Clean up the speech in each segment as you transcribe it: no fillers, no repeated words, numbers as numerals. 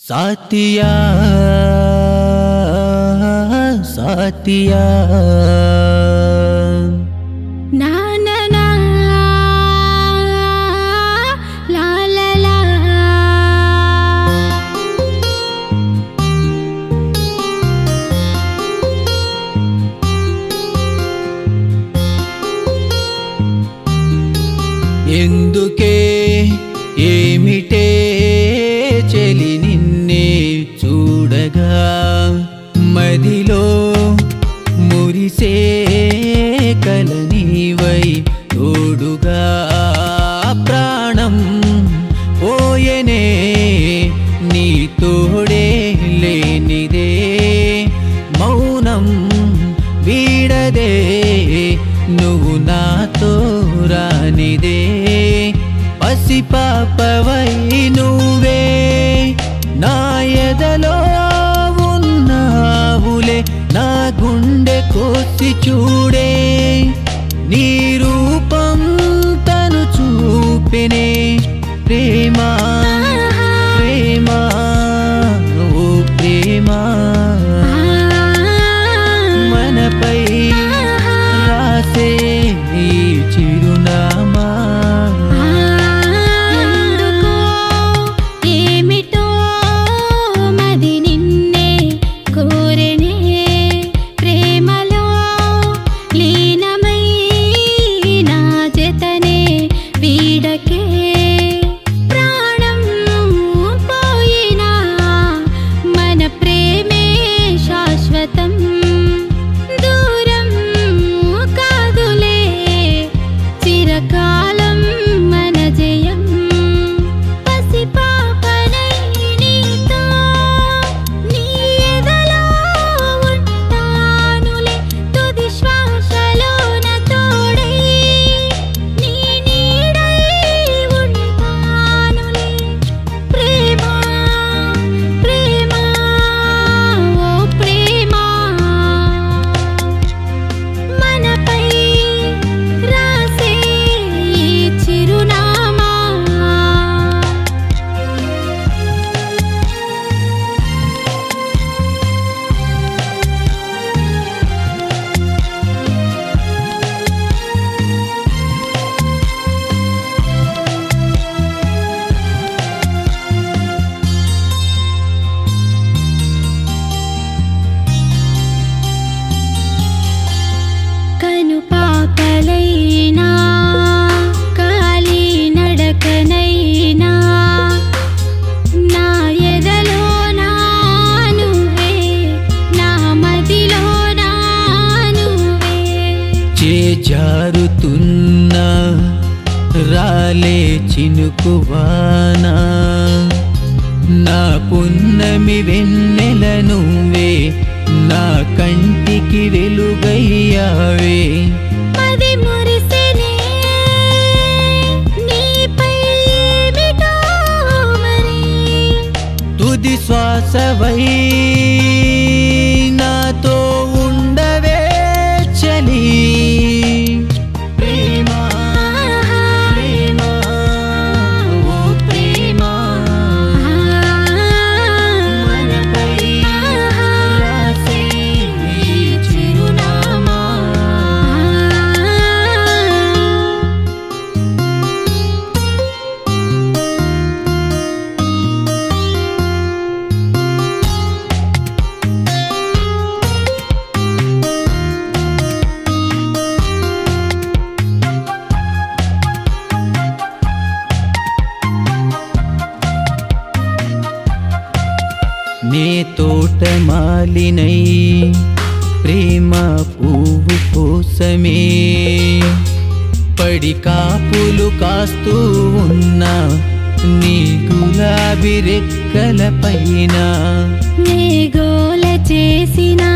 साथिया साथिया ना ना ना ला ला ला ఎందుకే ఏమిటే చెలి నిన్నే చూడగా మదిలో మురిసే కలనీవై తోడుగా ప్రాణం పోయనే నీ తోడే లేనిదే మౌనం వీడదే నువ్వు నాతో రానిదే పసిపాపవై నువ్వే నా ఎదలో ఉన్నావులే నా గుండె కోసి చూడే నీ రూపం తను చూపెనే ప్రేమ ప్రేమ ఓ ప్రేమ మనపై రాసే ఈ చిరునామా ఎందుకో ఏమిటో మది నిన్నే కోరెనే ప్రేమలో లీనమై నా జతనే వీడకే ప్రాణం పోయినా మన ప్రేమే శాశ్వతం దూరం కాదులే చిరకాలం మన జయం పసిపాపనై నీతో నీ ఎదలో ఉంటానులే తుది శ్వాసలోన తోడై నీ నీడై ఉంటానులే ప్రేమ ప్రేమ ఓ ప్రేమ మనపై రాసే ఈ చిరునామా కను పాపలైనా కాలి నడకనైనా నా ఎదలో నా నువ్వే నా మదిలో నా నువ్వే చేజారుతున్నా రాలే చినుకువానా నా పున్నమి వెన్నెల నువ్వే నా కంటికి వెలుగయ్యావే మది మురిసెనే నీపై ఏమిటో మరి తుది శ్వాసవై నాతో ఉండవే చలి ప్రేమ ప్రేమ ఓ ప్రేమ మనపై రాసే ఈ చిరునామా నే తోటమాలినై ప్రేమ పువ్వు కోసమే పడి కాపులు కాస్తూ ఉన్నా నీ గులాబీ రెక్కల పైన నే గోల చేసినా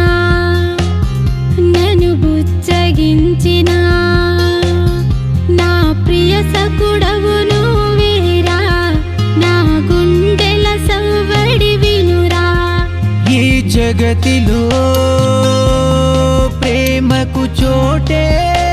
నన్ను బుచ్చగించినా నా ప్రియ సకుడవు నువ్వేరా నా గుండెల సవ్వడి వినురా ఈ జగతిలో ప్రేమకు చోటే